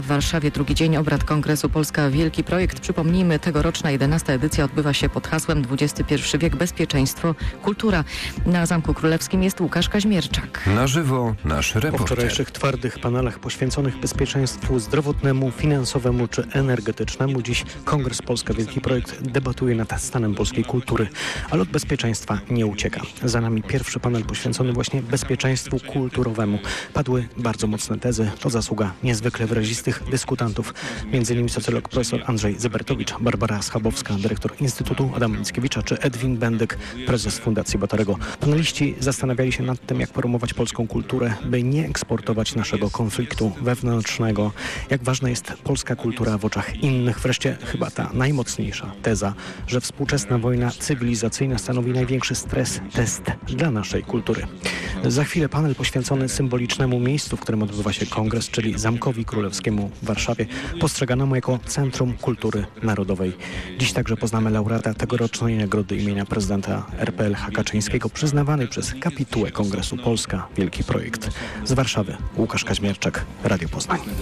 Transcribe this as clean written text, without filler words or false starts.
W Warszawie drugi dzień obrad Kongresu Polska Wielki Projekt. Przypomnijmy, tegoroczna 11. edycja odbywa się pod hasłem XXI wiek, bezpieczeństwo, kultura. Na Zamku Królewskim jest Łukasz Kaźmierczak. Na żywo nasz Po reporter. wczorajszych twardych panelach poświęconych bezpieczeństwu zdrowotnemu, finansowemu czy energetycznemu, dziś Kongres Polska Wielki Projekt debatuje nad stanem polskiej kultury, ale od bezpieczeństwa nie ucieka. Za nami pierwszy panel poświęcony właśnie bezpieczeństwu kulturowemu. Padły bardzo mocne tezy, to zasługa niezwykle wyrazistych dyskutantów, m.in. socjolog profesor Andrzej Zybertowicz, Barbara Schabowska, dyrektor Instytutu Adama Mickiewicza, czy Edwin Bendyk, prezes Fundacji Batorego. Paneliści zastanawiali się nad tym, jak promować polską kulturę, by nie eksportować naszego konfliktu wewnętrznego. Jak ważna jest polska kultura w oczach innych. Wreszcie chyba ta najmocniejsza teza, że współczesna wojna cywilizacyjna stanowi największy stres, test dla naszej kultury. Za chwilę panel poświęcony symbolicznemu miejscu, w którym odbywa się kongres, czyli Zamkowi Królewskiemu w Warszawie, postrzeganemu jako Centrum Kultury Narodowej. Dziś także poznamy laureata tegorocznej nagrody imienia prezydenta RP Lecha Kaczyńskiego, przyznawanej przez kapitułę Kongresu Polska Wielki Projekt. Z Warszawy Łukasz Kaźmierczak, Radio Poznań.